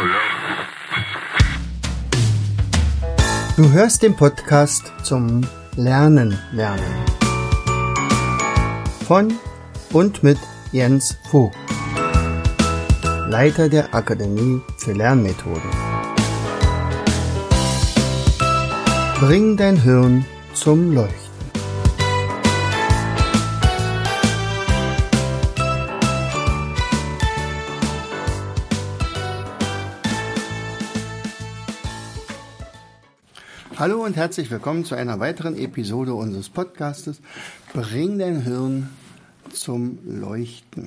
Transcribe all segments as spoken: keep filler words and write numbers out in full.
Du hörst den Podcast zum Lernen lernen. Von und mit Jens Vogt, Leiter der Akademie für Lernmethoden. Bring dein Hirn zum Leuchten. Hallo und herzlich willkommen zu einer weiteren Episode unseres Podcastes Bring dein Hirn zum Leuchten.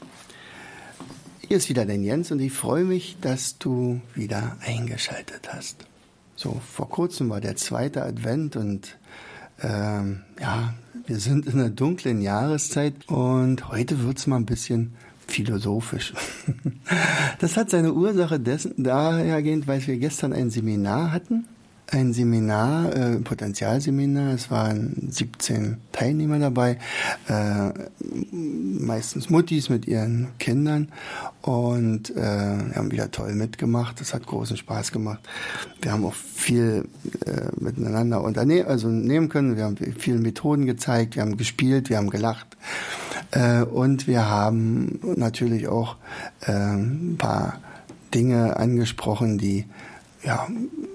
Hier ist wieder dein Jens und ich freue mich, dass du wieder eingeschaltet hast. So, vor kurzem war der zweite Advent und ähm, ja, wir sind in einer dunklen Jahreszeit und heute wird's mal ein bisschen philosophisch. Das hat seine Ursache dessen, dahergehend, weil wir gestern ein Seminar hatten. Ein Seminar, äh, Potenzialseminar, es waren siebzehn Teilnehmer dabei, äh, meistens Muttis mit ihren Kindern und äh, wir haben wieder toll mitgemacht, es hat großen Spaß gemacht. Wir haben auch viel äh, miteinander unternehmen, also nehmen können, wir haben viele Methoden gezeigt, wir haben gespielt, wir haben gelacht äh, und wir haben natürlich auch äh, ein paar Dinge angesprochen, die ja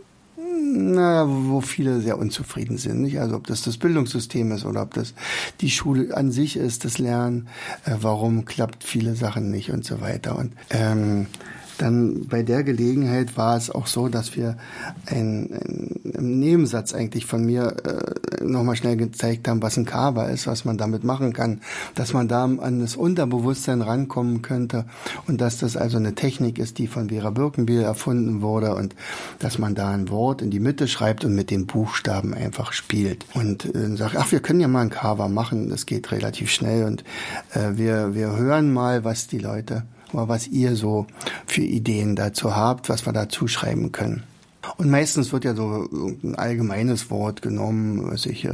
Na, wo viele sehr unzufrieden sind, nicht? Also ob das das Bildungssystem ist oder ob das die Schule an sich ist, das Lernen, äh, warum klappt viele Sachen nicht und so weiter. Und ähm, dann bei der Gelegenheit war es auch so, dass wir ein, ein, im Nebensatz eigentlich von mir äh, nochmal schnell gezeigt haben, was ein Kava ist, was man damit machen kann, dass man da an das Unterbewusstsein rankommen könnte und dass das also eine Technik ist, die von Vera Birkenbiel erfunden wurde und dass man da ein Wort in die Mitte schreibt und mit den Buchstaben einfach spielt und äh, sagt, ach, wir können ja mal ein Kava machen, das geht relativ schnell und äh, wir, wir hören mal, was die Leute was ihr so für Ideen dazu habt, was wir dazu schreiben können. Und meistens wird ja so ein allgemeines Wort genommen, was ich, äh,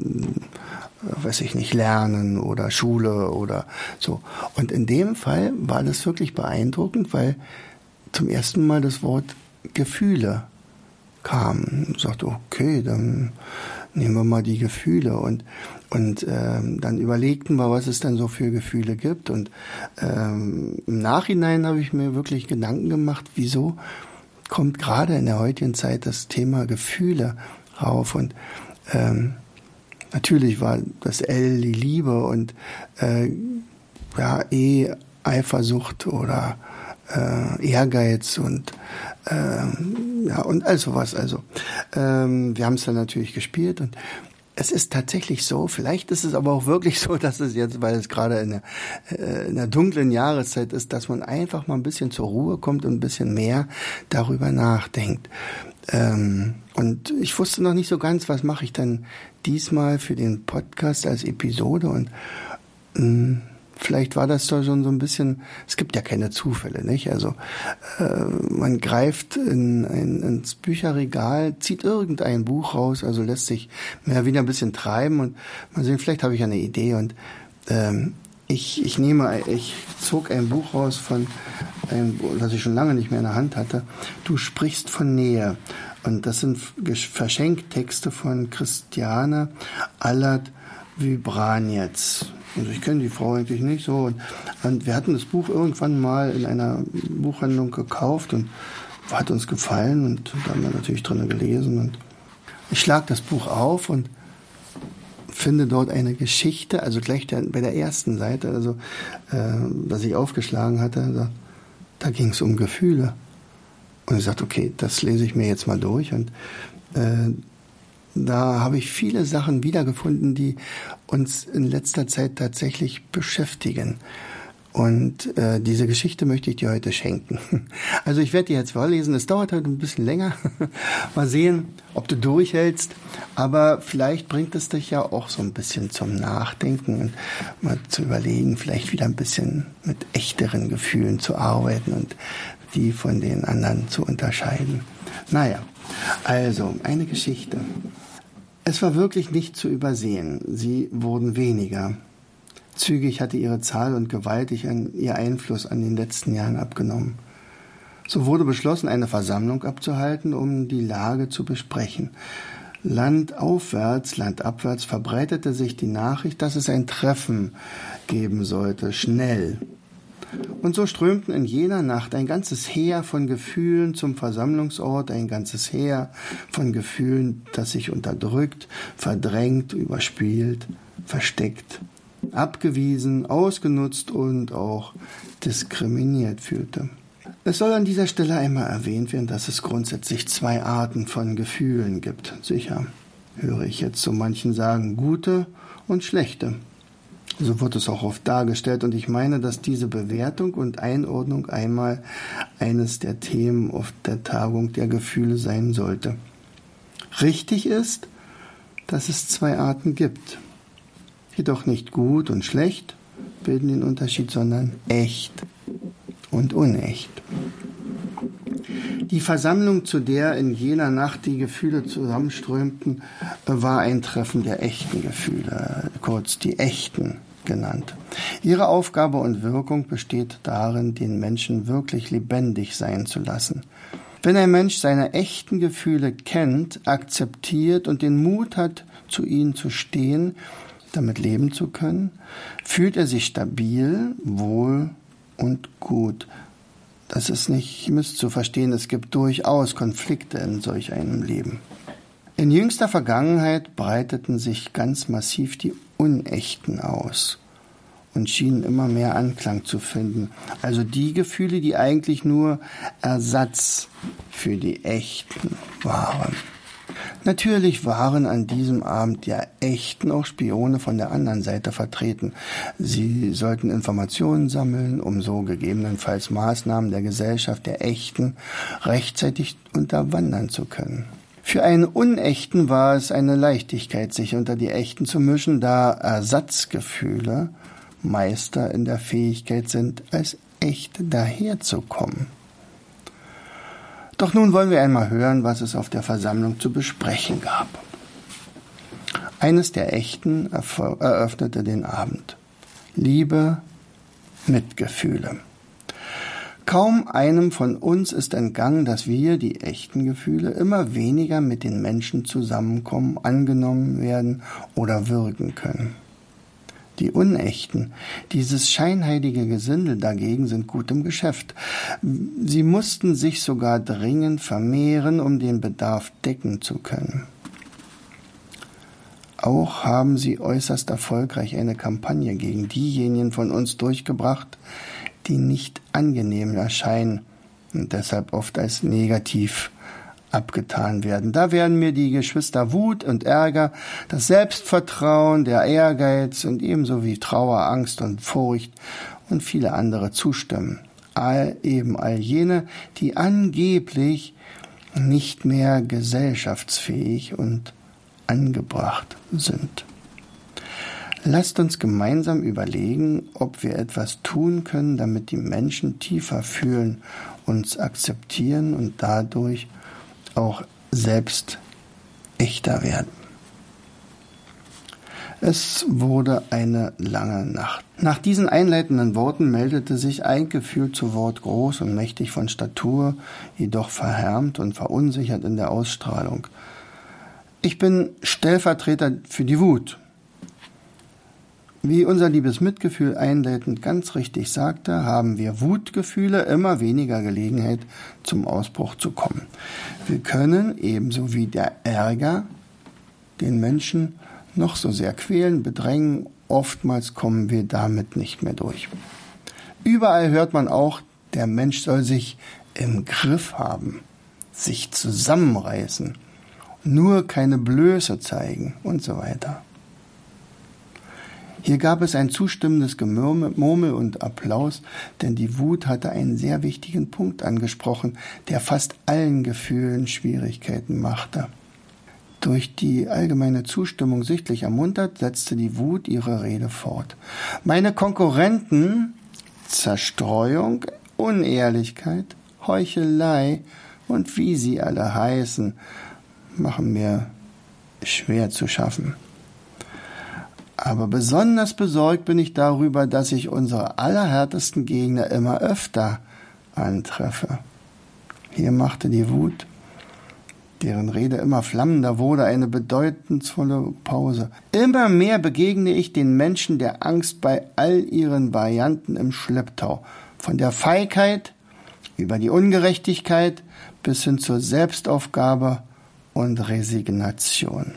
weiß ich nicht, lernen oder Schule oder so. Und in dem Fall war das wirklich beeindruckend, weil zum ersten Mal das Wort Gefühle kam. Ich sagte, okay, dann nehmen wir mal die Gefühle und und ähm, dann überlegten wir, was es dann so für Gefühle gibt und ähm, im Nachhinein habe ich mir wirklich Gedanken gemacht, wieso kommt gerade in der heutigen Zeit das Thema Gefühle rauf und ähm, natürlich war das L die Liebe und äh, ja E Eifersucht oder äh, Ehrgeiz und äh, ja und all sowas. Also ähm, wir haben es dann natürlich gespielt und es ist tatsächlich so, vielleicht ist es aber auch wirklich so, dass es jetzt, weil es gerade in der, äh, in der dunklen Jahreszeit ist, dass man einfach mal ein bisschen zur Ruhe kommt und ein bisschen mehr darüber nachdenkt. Ähm, und ich wusste noch nicht so ganz, was mache ich dann diesmal für den Podcast als Episode und mh, vielleicht war das doch schon so ein bisschen, es gibt ja keine Zufälle, nicht? Also äh, man greift in, in, ins Bücherregal, zieht irgendein Buch raus, also lässt sich mehr wieder ein bisschen treiben und mal sehen, vielleicht habe ich eine Idee und ähm, ich, ich nehme, ich zog ein Buch raus von einem, das ich schon lange nicht mehr in der Hand hatte. Du sprichst von Nähe und das sind Verschenktexte von Christiane Allard-Vybranec. Also ich kenne die Frau eigentlich nicht so. Und, und wir hatten das Buch irgendwann mal in einer Buchhandlung gekauft und hat uns gefallen und da haben wir natürlich drin gelesen. Und ich schlage das Buch auf und finde dort eine Geschichte, also gleich der, bei der ersten Seite, also äh, was ich aufgeschlagen hatte, da, da ging es um Gefühle. Und ich sagte, okay, das lese ich mir jetzt mal durch und äh, da habe ich viele Sachen wiedergefunden, die uns in letzter Zeit tatsächlich beschäftigen. Und äh, diese Geschichte möchte ich dir heute schenken. Also ich werde die jetzt vorlesen. Es dauert heute ein bisschen länger. Mal sehen, ob du durchhältst. Aber vielleicht bringt es dich ja auch so ein bisschen zum Nachdenken und mal zu überlegen, vielleicht wieder ein bisschen mit echteren Gefühlen zu arbeiten und die von den anderen zu unterscheiden. Naja, also eine Geschichte. Es war wirklich nicht zu übersehen. Sie wurden weniger. Zügig hatte ihre Zahl und gewaltig an ihr Einfluss an den letzten Jahren abgenommen. So wurde beschlossen, eine Versammlung abzuhalten, um die Lage zu besprechen. Landaufwärts, landabwärts verbreitete sich die Nachricht, dass es ein Treffen geben sollte, schnell. Und so strömten in jener Nacht ein ganzes Heer von Gefühlen zum Versammlungsort, ein ganzes Heer von Gefühlen, das sich unterdrückt, verdrängt, überspielt, versteckt, abgewiesen, ausgenutzt und auch diskriminiert fühlte. Es soll an dieser Stelle einmal erwähnt werden, dass es grundsätzlich zwei Arten von Gefühlen gibt. Sicher höre ich jetzt so manchen sagen, gute und schlechte. So wird es auch oft dargestellt und ich meine, dass diese Bewertung und Einordnung einmal eines der Themen auf der Tagung der Gefühle sein sollte. Richtig ist, dass es zwei Arten gibt. Jedoch nicht gut und schlecht bilden den Unterschied, sondern echt und unecht. Die Versammlung, zu der in jener Nacht die Gefühle zusammenströmten, war ein Treffen der echten Gefühle, kurz die echten genannt. Ihre Aufgabe und Wirkung besteht darin, den Menschen wirklich lebendig sein zu lassen. Wenn ein Mensch seine echten Gefühle kennt, akzeptiert und den Mut hat, zu ihnen zu stehen, damit leben zu können, fühlt er sich stabil, wohl und gut. Das ist nicht misszuverstehen, es gibt durchaus Konflikte in solch einem Leben. In jüngster Vergangenheit breiteten sich ganz massiv die Unechten aus und schienen immer mehr Anklang zu finden. Also die Gefühle, die eigentlich nur Ersatz für die Echten waren. Natürlich waren an diesem Abend die Echten auch Spione von der anderen Seite vertreten. Sie sollten Informationen sammeln, um so gegebenenfalls Maßnahmen der Gesellschaft der Echten rechtzeitig unterwandern zu können. Für einen Unechten war es eine Leichtigkeit, sich unter die Echten zu mischen, da Ersatzgefühle Meister in der Fähigkeit sind, als echt daherzukommen. Doch nun wollen wir einmal hören, was es auf der Versammlung zu besprechen gab. Eines der Echten eröffnete den Abend. Liebe, Mitgefühle. Kaum einem von uns ist entgangen, dass wir, die echten Gefühle, immer weniger mit den Menschen zusammenkommen, angenommen werden oder wirken können. Die Unechten, dieses scheinheilige Gesindel dagegen, sind gut im Geschäft. Sie mussten sich sogar dringend vermehren, um den Bedarf decken zu können. Auch haben sie äußerst erfolgreich eine Kampagne gegen diejenigen von uns durchgebracht, die nicht angenehm erscheinen und deshalb oft als negativ abgetan werden. Da werden mir die Geschwister Wut und Ärger, das Selbstvertrauen, der Ehrgeiz und ebenso wie Trauer, Angst und Furcht und viele andere zustimmen. All, eben all jene, die angeblich nicht mehr gesellschaftsfähig und angebracht sind. Lasst uns gemeinsam überlegen, ob wir etwas tun können, damit die Menschen tiefer fühlen, uns akzeptieren und dadurch auch selbst echter werden. Es wurde eine lange Nacht. Nach diesen einleitenden Worten meldete sich ein Gefühl zu Wort, groß und mächtig von Statur, jedoch verhärmt und verunsichert in der Ausstrahlung. Ich bin Stellvertreter für die Wut. Wie unser liebes Mitgefühl einleitend ganz richtig sagte, haben wir Wutgefühle immer weniger Gelegenheit, zum Ausbruch zu kommen. Wir können, ebenso wie der Ärger, den Menschen noch so sehr quälen, bedrängen, oftmals kommen wir damit nicht mehr durch. Überall hört man auch, der Mensch soll sich im Griff haben, sich zusammenreißen, nur keine Blöße zeigen und so weiter. Hier gab es ein zustimmendes Gemurmel und Applaus, denn die Wut hatte einen sehr wichtigen Punkt angesprochen, der fast allen Gefühlen Schwierigkeiten machte. Durch die allgemeine Zustimmung sichtlich ermuntert, setzte die Wut ihre Rede fort. Meine Konkurrenten, Zerstreuung, Unehrlichkeit, Heuchelei und wie sie alle heißen, machen mir schwer zu schaffen. Aber besonders besorgt bin ich darüber, dass ich unsere allerhärtesten Gegner immer öfter antreffe. Hier machte die Wut, deren Rede immer flammender wurde, eine bedeutungsvolle Pause. Immer mehr begegne ich den Menschen der Angst bei all ihren Varianten im Schlepptau. Von der Feigheit über die Ungerechtigkeit bis hin zur Selbstaufgabe und Resignation.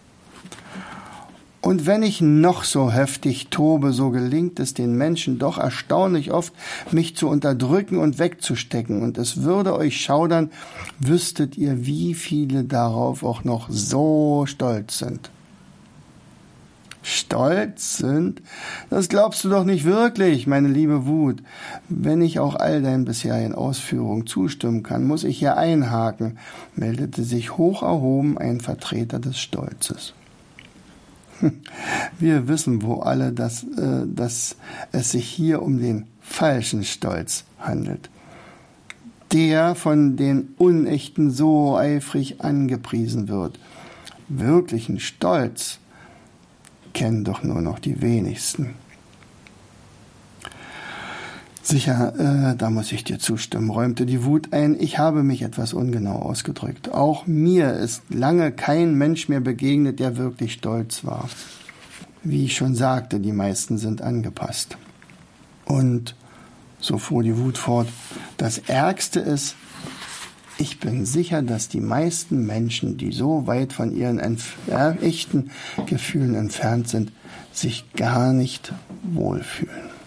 Und wenn ich noch so heftig tobe, so gelingt es den Menschen doch erstaunlich oft, mich zu unterdrücken und wegzustecken. Und es würde euch schaudern, wüsstet ihr, wie viele darauf auch noch so stolz sind. Stolz sind? Das glaubst du doch nicht wirklich, meine liebe Wut. Wenn ich auch all deinen bisherigen Ausführungen zustimmen kann, muss ich hier einhaken, meldete sich hoch erhoben ein Vertreter des Stolzes. Wir wissen wohl alle, dass, äh, dass es sich hier um den falschen Stolz handelt. Der von den Unechten so eifrig angepriesen wird. Wirklichen Stolz kennen doch nur noch die wenigsten. Sicher, äh, da muss ich dir zustimmen, räumte die Wut ein. Ich habe mich etwas ungenau ausgedrückt. Auch mir ist lange kein Mensch mehr begegnet, der wirklich stolz war. Wie ich schon sagte, die meisten sind angepasst. Und, so fuhr die Wut fort, das Ärgste ist, ich bin sicher, dass die meisten Menschen, die so weit von ihren entf- echten Gefühlen entfernt sind, sich gar nicht wohlfühlen.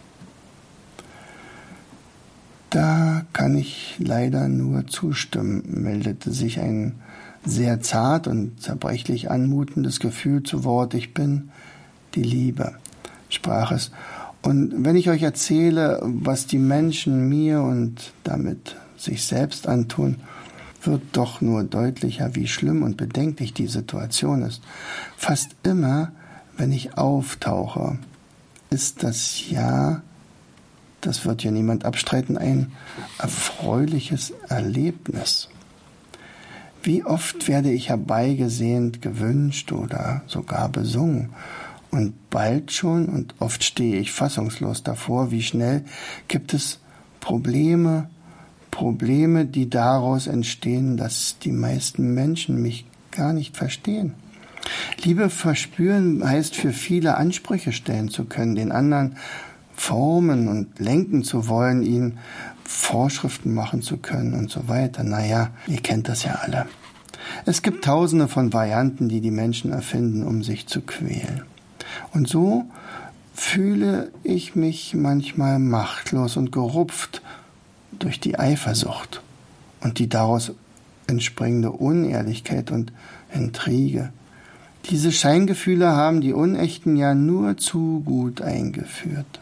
Da kann ich leider nur zustimmen, meldete sich ein sehr zart und zerbrechlich anmutendes Gefühl zu Wort. Ich bin die Liebe, sprach es. Und wenn ich euch erzähle, was die Menschen mir und damit sich selbst antun, wird doch nur deutlicher, wie schlimm und bedenklich die Situation ist. Fast immer, wenn ich auftauche, ist das Ja, das wird ja niemand abstreiten, ein erfreuliches Erlebnis. Wie oft werde ich herbeigesehnt, gewünscht oder sogar besungen. Und bald schon, und oft stehe ich fassungslos davor, wie schnell gibt es Probleme, Probleme, die daraus entstehen, dass die meisten Menschen mich gar nicht verstehen. Liebe verspüren heißt für viele Ansprüche stellen zu können, den anderen formen und lenken zu wollen, ihnen Vorschriften machen zu können und so weiter. Naja, ihr kennt das ja alle. Es gibt tausende von Varianten, die die Menschen erfinden, um sich zu quälen. Und so fühle ich mich manchmal machtlos und gerupft durch die Eifersucht und die daraus entspringende Unehrlichkeit und Intrige. Diese Scheingefühle haben die Unechten ja nur zu gut eingeführt.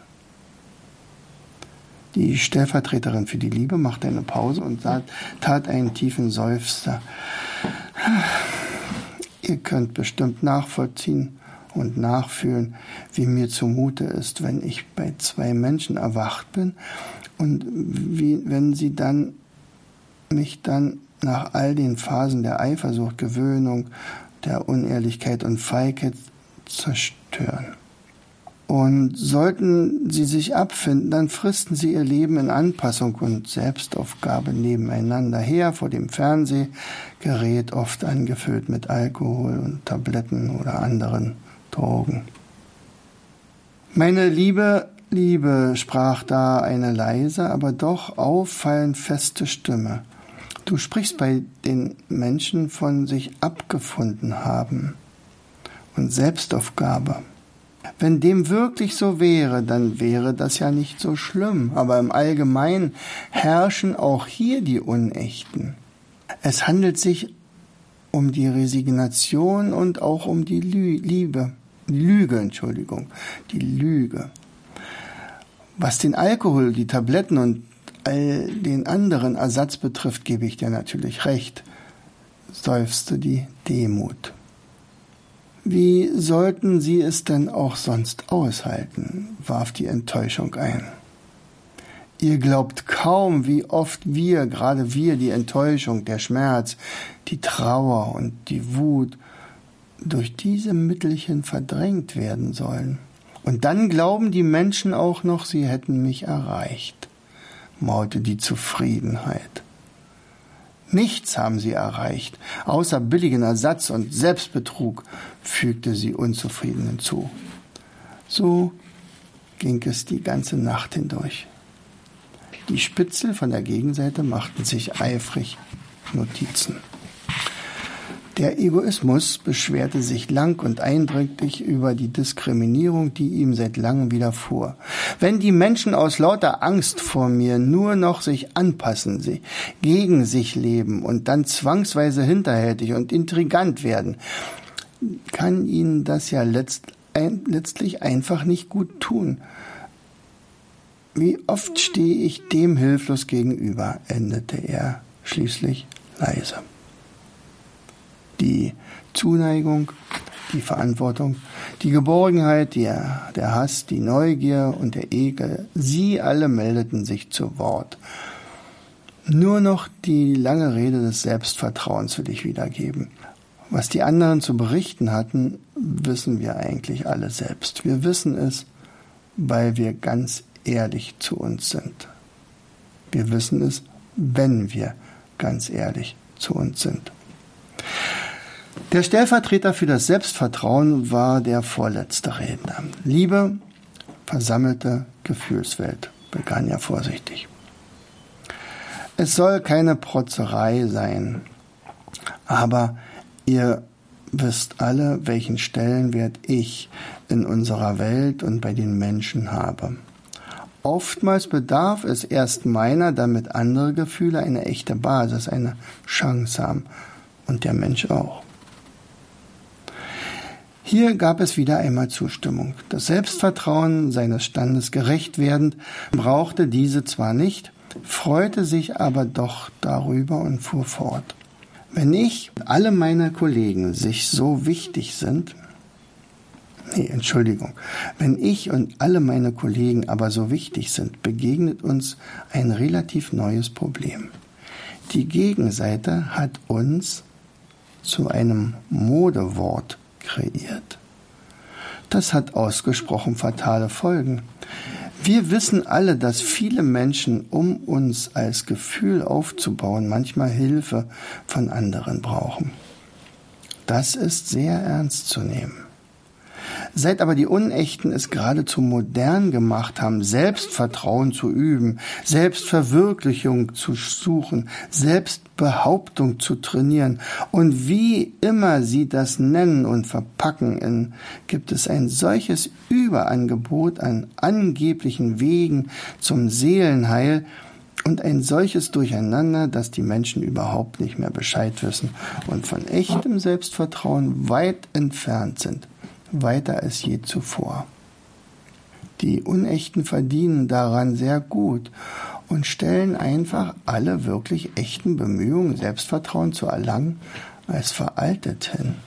Die Stellvertreterin für die Liebe machte eine Pause und tat einen tiefen Seufzer. Ihr könnt bestimmt nachvollziehen und nachfühlen, wie mir zumute ist, wenn ich bei zwei Menschen erwacht bin und wie, wenn sie dann mich dann nach all den Phasen der Eifersucht, Gewöhnung, der Unehrlichkeit und Feigheit zerstören. Und sollten sie sich abfinden, dann fristen sie ihr Leben in Anpassung und Selbstaufgabe nebeneinander her vor dem Fernsehgerät, oft angefüllt mit Alkohol und Tabletten oder anderen Drogen. Meine liebe Liebe, sprach da eine leise, aber doch auffallend feste Stimme. Du sprichst bei den Menschen von sich abgefunden haben und Selbstaufgabe. Wenn dem wirklich so wäre, dann wäre das ja nicht so schlimm. Aber im Allgemeinen herrschen auch hier die Unechten. Es handelt sich um die Resignation und auch um die Lü- Liebe. Die Lüge, Entschuldigung. Die Lüge. Was den Alkohol, die Tabletten und all den anderen Ersatz betrifft, gebe ich dir natürlich recht, seufzte die Demut. Wie sollten sie es denn auch sonst aushalten, warf die Enttäuschung ein. Ihr glaubt kaum, wie oft wir, gerade wir, die Enttäuschung, der Schmerz, die Trauer und die Wut durch diese Mittelchen verdrängt werden sollen. Und dann glauben die Menschen auch noch, sie hätten mich erreicht, maulte die Zufriedenheit. Nichts haben sie erreicht, außer billigen Ersatz und Selbstbetrug, fügte sie unzufrieden hinzu. So ging es die ganze Nacht hindurch. Die Spitzel von der Gegenseite machten sich eifrig Notizen. Der Egoismus beschwerte sich lang und eindringlich über die Diskriminierung, die ihm seit langem widerfuhr. Wenn die Menschen aus lauter Angst vor mir nur noch sich anpassen, sie gegen sich leben und dann zwangsweise hinterhältig und intrigant werden, kann ihnen das ja letzt, ein, letztlich einfach nicht gut tun. Wie oft stehe ich dem hilflos gegenüber, endete er schließlich leise. Die Zuneigung, die Verantwortung, die Geborgenheit, die, der Hass, die Neugier und der Ekel, sie alle meldeten sich zu Wort. Nur noch die lange Rede des Selbstvertrauens will ich wiedergeben. Was die anderen zu berichten hatten, wissen wir eigentlich alle selbst. Wir wissen es, weil wir ganz ehrlich zu uns sind. Wir wissen es, wenn wir ganz ehrlich zu uns sind. Der Stellvertreter für das Selbstvertrauen war der vorletzte Redner. Liebe, versammelte Gefühlswelt, begann er vorsichtig. Es soll keine Protzerei sein, aber ihr wisst alle, welchen Stellenwert ich in unserer Welt und bei den Menschen habe. Oftmals bedarf es erst meiner, damit andere Gefühle eine echte Basis, eine Chance haben. Und der Mensch auch. Hier gab es wieder einmal Zustimmung. Das Selbstvertrauen seines Standes gerecht werdend brauchte diese zwar nicht, freute sich aber doch darüber und fuhr fort. Wenn ich und alle meine Kollegen sich so wichtig sind, nee, Entschuldigung, wenn ich und alle meine Kollegen aber so wichtig sind, begegnet uns ein relativ neues Problem. Die Gegenseite hat uns zu einem Modewort kreiert. Das hat ausgesprochen fatale Folgen. Wir wissen alle, dass viele Menschen, um uns als Gefühl aufzubauen, manchmal Hilfe von anderen brauchen. Das ist sehr ernst zu nehmen. Seit aber die Unechten es geradezu modern gemacht haben, Selbstvertrauen zu üben, Selbstverwirklichung zu suchen, Selbstbehauptung zu trainieren und wie immer sie das nennen und verpacken, in, gibt es ein solches Überangebot an angeblichen Wegen zum Seelenheil und ein solches Durcheinander, dass die Menschen überhaupt nicht mehr Bescheid wissen und von echtem Selbstvertrauen weit entfernt sind. Weiter als je zuvor. Die Unechten verdienen daran sehr gut und stellen einfach alle wirklich echten Bemühungen, Selbstvertrauen zu erlangen, als veraltet hin.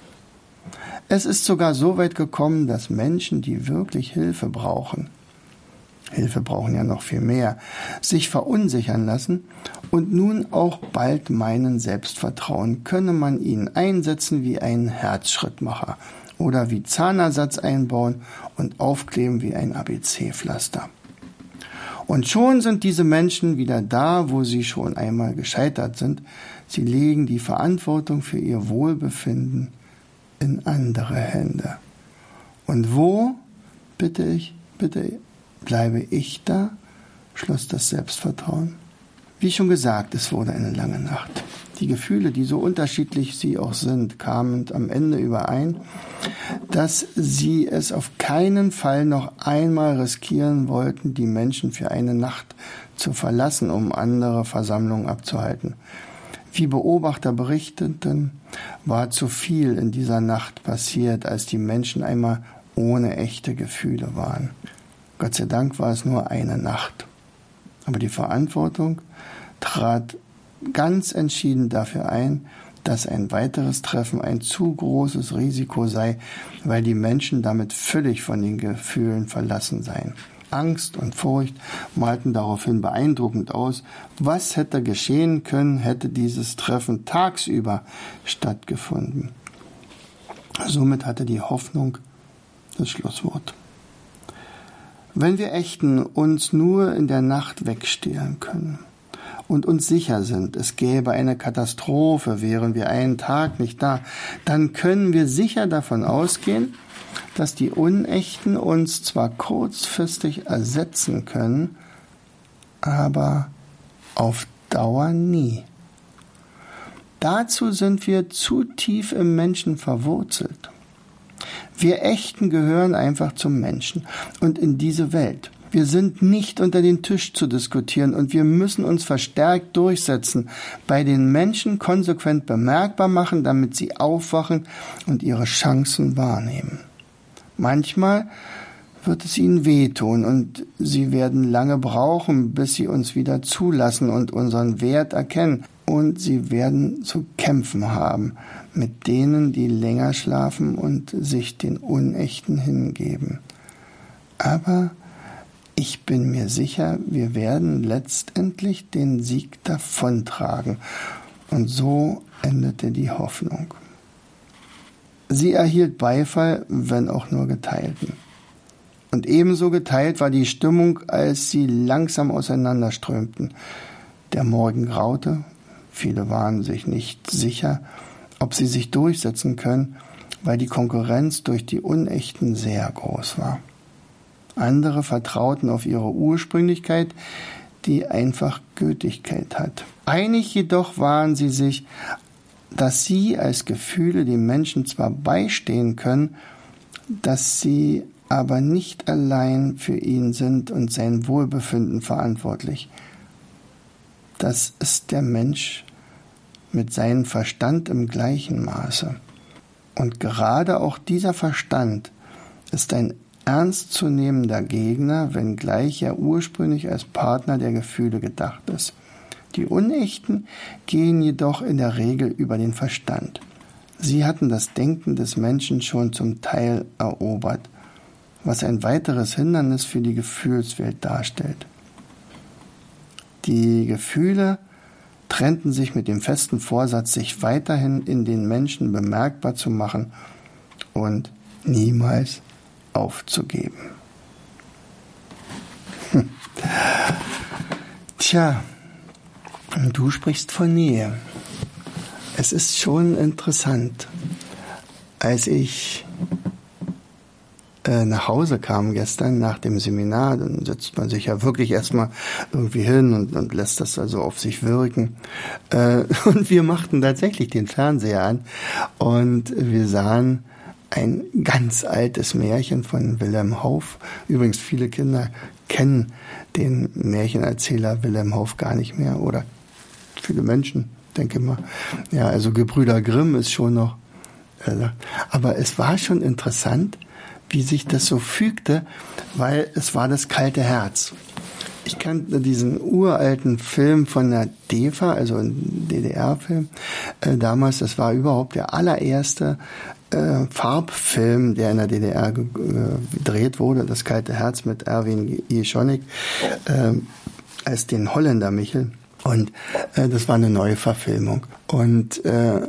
Es ist sogar so weit gekommen, dass Menschen, die wirklich Hilfe brauchen, Hilfe brauchen ja noch viel mehr, sich verunsichern lassen und nun auch bald meinen, Selbstvertrauen könne man ihnen einsetzen wie einen Herzschrittmacher oder wie Zahnersatz einbauen und aufkleben wie ein A B C-Pflaster. Und schon sind diese Menschen wieder da, wo sie schon einmal gescheitert sind. Sie legen die Verantwortung für ihr Wohlbefinden in andere Hände. Und wo, bitte ich, bitte bleibe ich da, schloss das Selbstvertrauen. Wie schon gesagt, es wurde eine lange Nacht. Die Gefühle, die so unterschiedlich sie auch sind, kamen am Ende überein, dass sie es auf keinen Fall noch einmal riskieren wollten, die Menschen für eine Nacht zu verlassen, um andere Versammlungen abzuhalten. Wie Beobachter berichteten, war zu viel in dieser Nacht passiert, als die Menschen einmal ohne echte Gefühle waren. Gott sei Dank war es nur eine Nacht. Aber die Verantwortung trat ganz entschieden dafür ein, dass ein weiteres Treffen ein zu großes Risiko sei, weil die Menschen damit völlig von den Gefühlen verlassen seien. Angst und Furcht malten daraufhin beeindruckend aus, was hätte geschehen können, hätte dieses Treffen tagsüber stattgefunden. Somit hatte die Hoffnung das Schlusswort. Wenn wir Echten uns nur in der Nacht wegstehlen können und uns sicher sind, es gäbe eine Katastrophe, wären wir einen Tag nicht da, dann können wir sicher davon ausgehen, dass die Unechten uns zwar kurzfristig ersetzen können, aber auf Dauer nie. Dazu sind wir zu tief im Menschen verwurzelt. Wir Echten gehören einfach zum Menschen und in diese Welt. Wir sind nicht unter den Tisch zu diskutieren und wir müssen uns verstärkt durchsetzen, bei den Menschen konsequent bemerkbar machen, damit sie aufwachen und ihre Chancen wahrnehmen. Manchmal wird es ihnen wehtun und sie werden lange brauchen, bis sie uns wieder zulassen und unseren Wert erkennen. Und sie werden zu kämpfen haben mit denen, die länger schlafen und sich den Unechten hingeben. Aber ich bin mir sicher, wir werden letztendlich den Sieg davontragen. Und so endete die Hoffnung. Sie erhielt Beifall, wenn auch nur geteilten. Und ebenso geteilt war die Stimmung, als sie langsam auseinanderströmten. Der Morgen graute, viele waren sich nicht sicher, ob sie sich durchsetzen können, weil die Konkurrenz durch die Unechten sehr groß war. Andere vertrauten auf ihre Ursprünglichkeit, die einfach Gültigkeit hat. Einig jedoch waren sie sich, dass sie als Gefühle dem Menschen zwar beistehen können, dass sie aber nicht allein für ihn sind und sein Wohlbefinden verantwortlich. Das ist der Mensch mit seinem Verstand im gleichen Maße. Und gerade auch dieser Verstand ist ein ernstzunehmender Gegner, wenngleich er ursprünglich als Partner der Gefühle gedacht ist. Die Unechten gehen jedoch in der Regel über den Verstand. Sie hatten das Denken des Menschen schon zum Teil erobert, was ein weiteres Hindernis für die Gefühlswelt darstellt. Die Gefühle trennten sich mit dem festen Vorsatz, sich weiterhin in den Menschen bemerkbar zu machen und niemals aufzugeben. Hm. Tja, du sprichst von Nähe. Es ist schon interessant, als ich nach Hause kam gestern nach dem Seminar, dann setzt man sich ja wirklich erstmal irgendwie hin und, und lässt das also auf sich wirken. Äh, und wir machten tatsächlich den Fernseher an und wir sahen ein ganz altes Märchen von Wilhelm Hauff. Übrigens, viele Kinder kennen den Märchenerzähler Wilhelm Hauff gar nicht mehr oder viele Menschen, denke ich mal. Ja, also Gebrüder Grimm ist schon noch. Äh, aber es war schon interessant, wie sich das so fügte, weil es war das kalte Herz. Ich kannte diesen uralten Film von der D E F A, also ein D D R-Film, äh, damals, das war überhaupt der allererste äh, Farbfilm, der in der D D R ge- äh, gedreht wurde, das kalte Herz mit Erwin Jeschonik, äh, als den Holländer Michel. Und äh, das war eine neue Verfilmung. Und äh,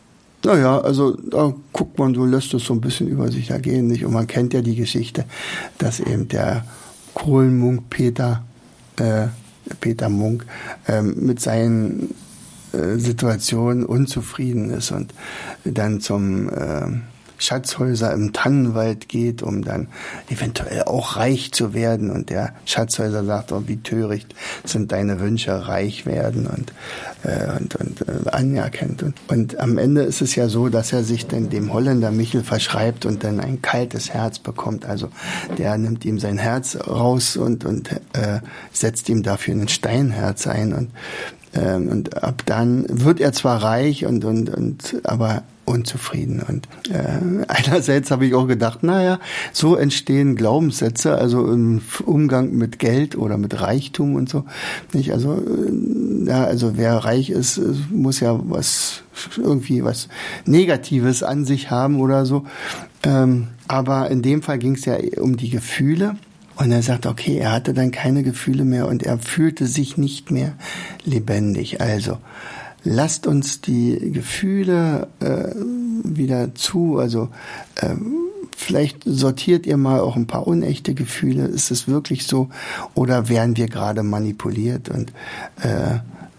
Naja, also da guckt man, so lässt es so ein bisschen über sich ergehen, nicht? Und man kennt ja die Geschichte, dass eben der Kohlenmunk Peter, äh, Peter Munk, äh, mit seinen äh, Situationen unzufrieden ist und dann zum äh, Schatzhäuser im Tannenwald geht, um dann eventuell auch reich zu werden. Und der Schatzhäuser sagt, oh, wie töricht sind deine Wünsche, reich werden und, äh, und, und äh, anerkennt. Und, und am Ende ist es ja so, dass er sich dann dem Holländer Michel verschreibt und dann ein kaltes Herz bekommt. Also der nimmt ihm sein Herz raus und, und äh, setzt ihm dafür ein Steinherz ein. Und, äh, und ab dann wird er zwar reich, und, und, und aber unzufrieden. Und äh, einerseits habe ich auch gedacht, naja, so entstehen Glaubenssätze, also im Umgang mit Geld oder mit Reichtum und so. Nicht? Also, äh, ja, also wer reich ist, muss ja was irgendwie was Negatives an sich haben oder so. Ähm, aber in dem Fall ging es ja um die Gefühle. Und er sagt, okay, er hatte dann keine Gefühle mehr und er fühlte sich nicht mehr lebendig. Also lasst uns die Gefühle äh, wieder zu, also äh, vielleicht sortiert ihr mal auch ein paar unechte Gefühle, ist es wirklich so, oder werden wir gerade manipuliert und äh,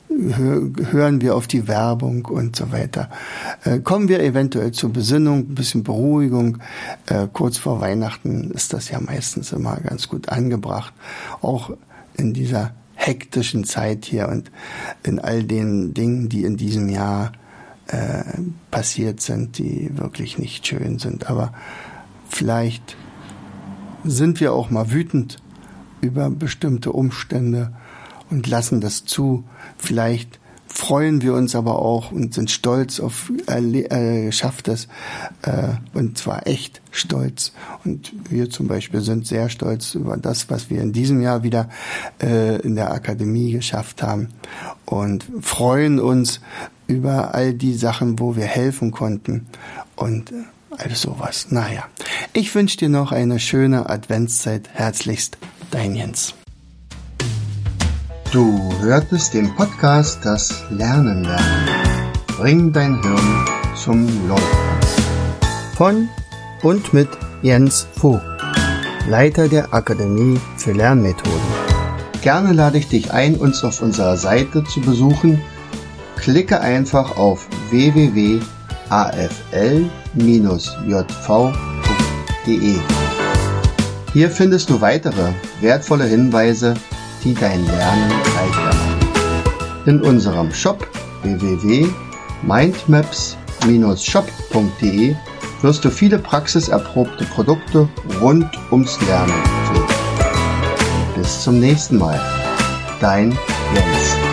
hören wir auf die Werbung und so weiter. Äh, kommen wir eventuell zur Besinnung, ein bisschen Beruhigung. Äh, kurz vor Weihnachten ist das ja meistens immer ganz gut angebracht. Auch in dieser hektischen Zeit hier und in all den Dingen, die in diesem Jahr äh, passiert sind, die wirklich nicht schön sind. Aber vielleicht sind wir auch mal wütend über bestimmte Umstände und lassen das zu. Vielleicht freuen wir uns aber auch und sind stolz auf äh, Geschafftes, äh, und zwar echt stolz. Und wir zum Beispiel sind sehr stolz über das, was wir in diesem Jahr wieder äh, in der Akademie geschafft haben und freuen uns über all die Sachen, wo wir helfen konnten und äh, all sowas. Naja, ich wünsche dir noch eine schöne Adventszeit. Herzlichst, dein Jens. Du hörtest den Podcast Das Lernen lernen. Bring dein Hirn zum Leuchten. Von und mit Jens Vogt, Leiter der Akademie für Lernmethoden. Gerne lade ich dich ein, uns auf unserer Seite zu besuchen. Klicke einfach auf w w w punkt a f l bindestrich j v punkt d e. Hier findest du weitere wertvolle Hinweise, die dein Lernen leichter machen. In unserem Shop w w w punkt mindmaps bindestrich shop punkt d e wirst du viele praxiserprobte Produkte rund ums Lernen finden. Bis zum nächsten Mal. Dein Jens.